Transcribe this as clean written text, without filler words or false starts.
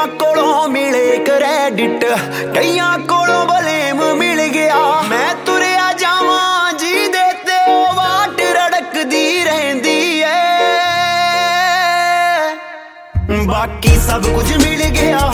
ਕਈਆਂ ਕੋਲੋਂ ਮਿਲੇ ਕ੍ਰੈਡਿਟ, ਕਈਆਂ ਕੋਲੋਂ ਬਲੇਮ ਮਿਲ ਗਿਆ। ਮੈਂ ਤੁਰਿਆ ਜਾਵਾਂ ਜਿਹਦੇ ਤੇ ਉਹ ਵਾਟ ਰੜਕਦੀ ਰਹਿੰਦੀ ਐ। ਬਾਕੀ ਸਭ ਕੁਝ ਮਿਲ ਗਿਆ